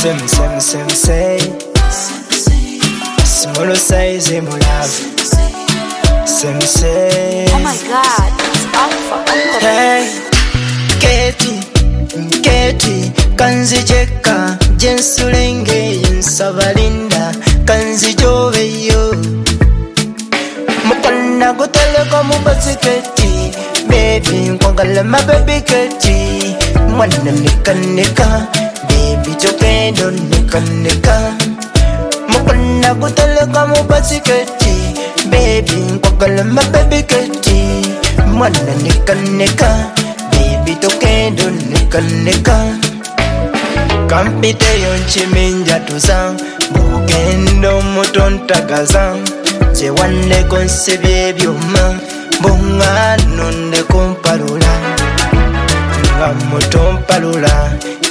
Say. Small size in my love. Say. Oh my God, it's Alpha. Hey, Katie, kanzi jeka, jensulenge, yinsabalinda, kanzi joveyo. Mukana gutele kwa mubasiketi, baby, nkwangala mababy keti. Mwana nika, baby, jokendo nika. Mukana gutele kwa mubasiketi, baby, nkwangala mababy keti. Mwana nika, baby, jokendo nika. Kampite yonchiminja tuza, bugendo mutontagaza. Je wane konsebye byuma, bunga nonde kumpalula. Nga mutompalula,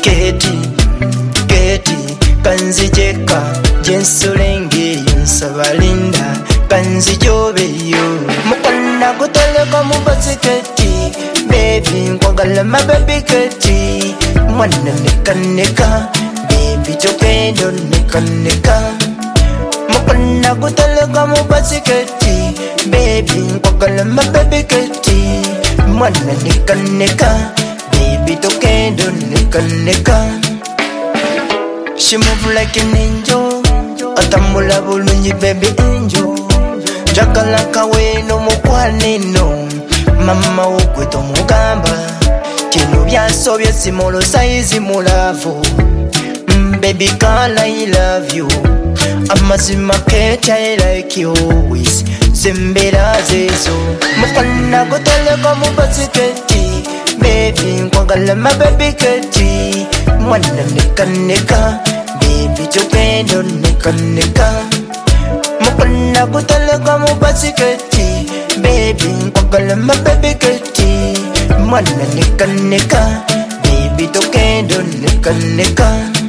Keti, kanzi jeka, jensulengi yunsabalinda, kanzi jobeyo. Mukwana kutele kwa mubasiketi, baby, nkwangala mababy keti. Mwana nika, baby, jokendo nika. Mukwana kutele kwa mubasiketi, baby, nkwangala mababy keti. Mwana nika, baby, jokendo nika. She move like an angel, atambula bulungi baby angel. Jakalaka we no mukwanino, mama ukweto mugamba. Kino byasobye simolo size mulavu. Baby girl I love you, amazima Kate I like you always. Zembera zezo, mukwana kutele kwa mubasiketi, baby nkwangala mababy keti. Mwana nika, baby jokendo nika. Mukwana kutele kwa mubasiketi, baby nkwangala mababy keti. Mwana nika, baby jokendo nika.